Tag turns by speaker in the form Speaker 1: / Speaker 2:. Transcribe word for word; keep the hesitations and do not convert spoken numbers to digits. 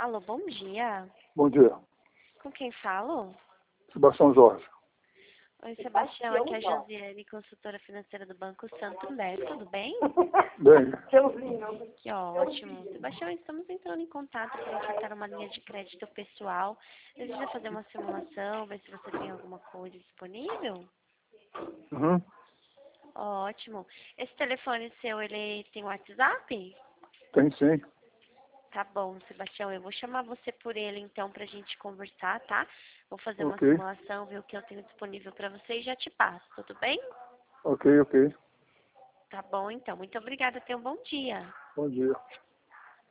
Speaker 1: Alô, bom dia.
Speaker 2: Bom dia.
Speaker 1: Com quem falo?
Speaker 2: Sebastião Jorge.
Speaker 1: Oi, Sebastião. Aqui é a Josiane, consultora financeira do Banco Santander. Tudo bem?
Speaker 2: Bem,
Speaker 1: Que ótimo. Sebastião, estamos entrando em contato para ofertar uma linha de crédito pessoal. Deseja fazer uma simulação, ver se você tem alguma coisa disponível?
Speaker 2: uhum.
Speaker 1: Ótimo. Esse telefone seu, ele tem WhatsApp?
Speaker 2: Tem sim.
Speaker 1: Tá bom, Sebastião, eu vou chamar você por ele então pra gente conversar, tá? Vou fazer uma
Speaker 2: Ok,
Speaker 1: simulação, ver o que eu tenho disponível pra você e já te passo, tudo bem?
Speaker 2: ok, ok.
Speaker 1: Tá bom, então. Muito obrigada, tenha um bom dia.
Speaker 2: Bom dia.